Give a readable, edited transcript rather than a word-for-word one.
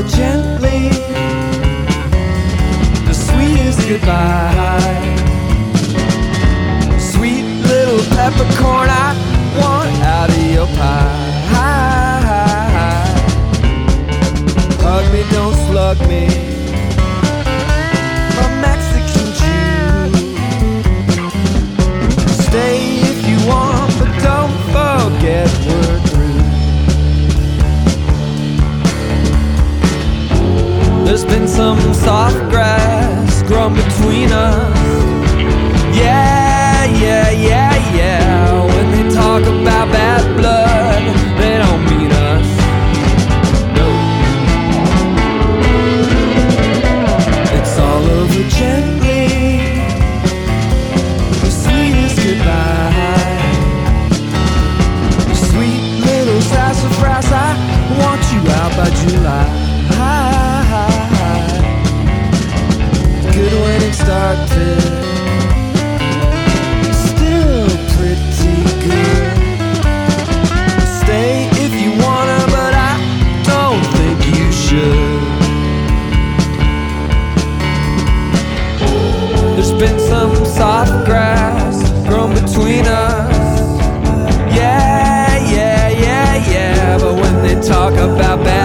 over gently, the sweetest goodbye. Sweet little peppercorn, I want out of your pie. Hug me, don't slug me, a Mexican Jew. Stay if you want, but don't forget we're through. There's been some soft grass growing between us. Yeah, yeah, yeah, yeah. When they talk about bad blood, they don't mean us. No. It's all over gently, the sweetest goodbye. Sweet little sassafras, I want you out by July. Good when it started, still pretty good. Stay if you wanna, but I don't think you should. There's been some soft grass grown between us. Yeah, yeah, yeah, yeah. But when they talk about bad